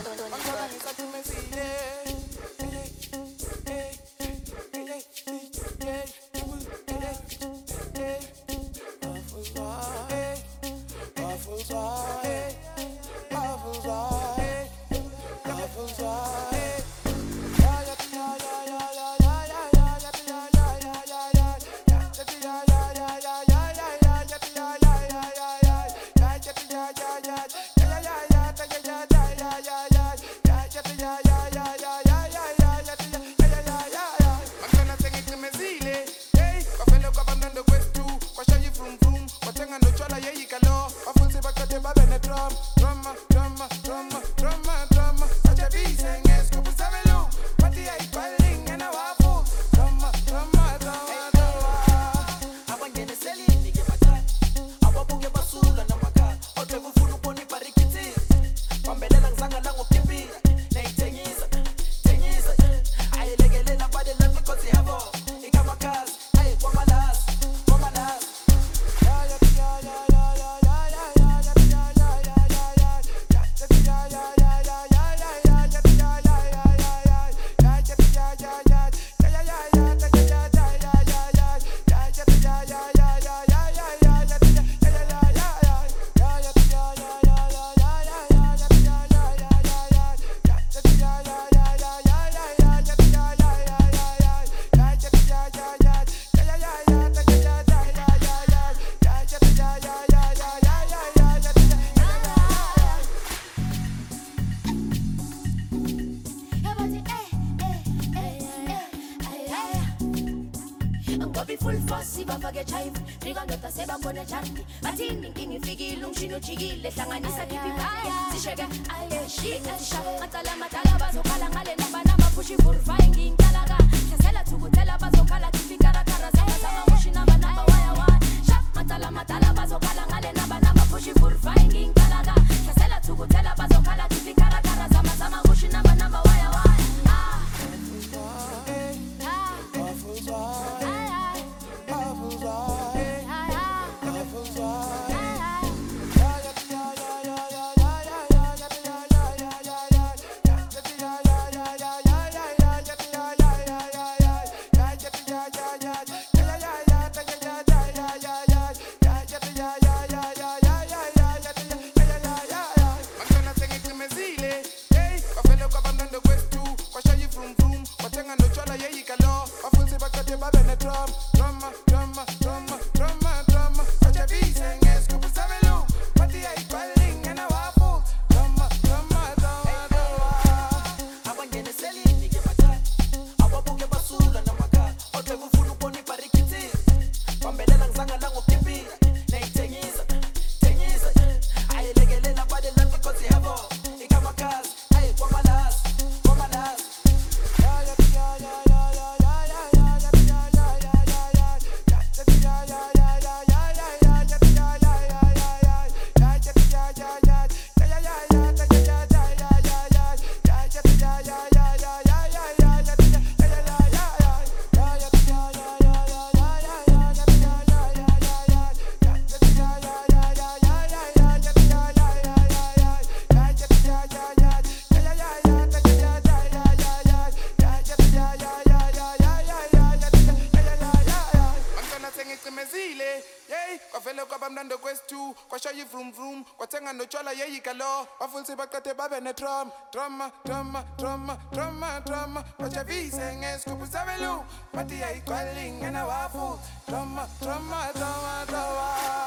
Ngobi full force bafake chive Rika ndoda seba kone chandi Batini kingi fikile umshino chikile Hlanganisa kipi baya Zisheke aye shit sharp Matala matala bazokala ngale namba namba Pushi furfai ngintalaga Hlasela tukutela bazokala kipi karakara Zama zama mushi namba namba waya waya Sharp matala matala bazokala ngale namba namba Pushi furfai ngintalaga Hlasela tukutela bazokala kipi karakara Zama zama mushi namba namba waya waya Kwatenga no chola yeyikalo bafulse baqede babe ne drama bajavise ngesikubu sabelu bathi ayiqali ngena wafu drama